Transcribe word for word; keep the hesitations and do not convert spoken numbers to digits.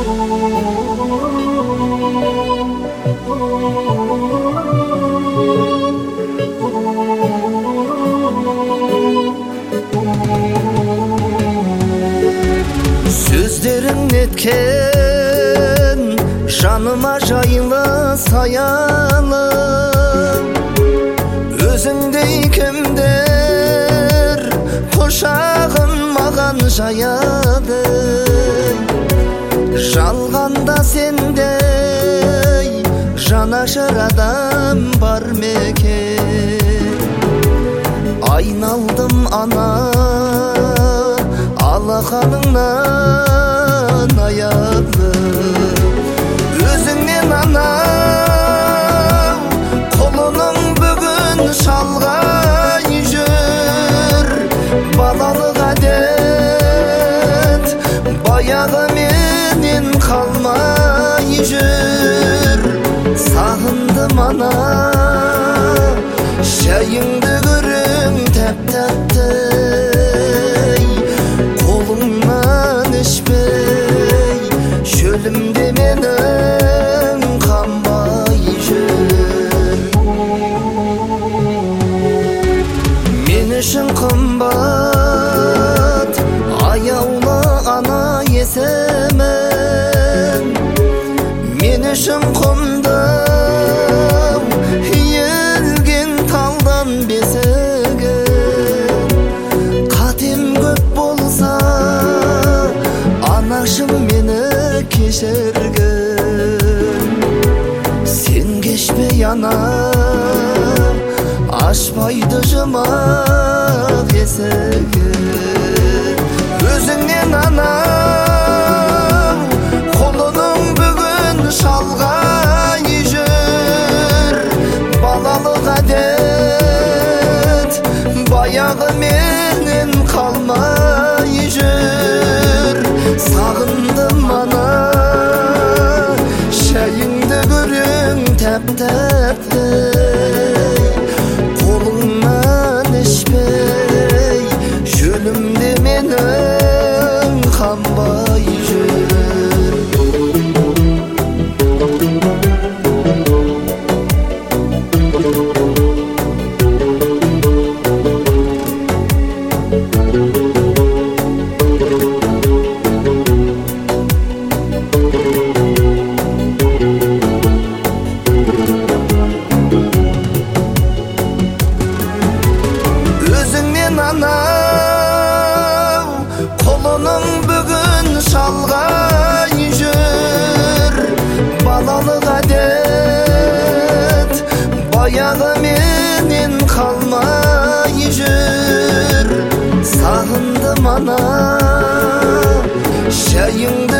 Сөздерің неткен жаныма жайлы саялы, өзіңдей кімдер құшағын маған жаяды. Жалғанда сендей жанашыр адам бар мекен. Айналдым ана алақаныңнан аяулы, өзіңнен ана құлының бүгін шалғай жүр. Балалық әдет баяғы менен қалмай жүр. Сағындым ана шайыңды көрің тәп-тәтті, қолыңнан ішпей шөлімде менің қанбай жүр. Мен үшін қымбат аяулы ана есімің, мен үшін құнды иілген талдан бесігім. Қатем көп болса анашым мені кешіргін. Сен кешпей ана ашпайды жұмақ есігін. Өзіңнен ана құлының бүгін шалғай жүр. Балалық әдет баяғы менен қалмай жүр. Сағындым ана шайыңды көрің тәп-тәтті, қолыңнан ішпей шөлімде менің қанбай жүр. Өзіңнен ана құлының бүгін шалғай жүр. Балалық әдет баяғы менен қалмай жүр. Сағындым ана шайыңды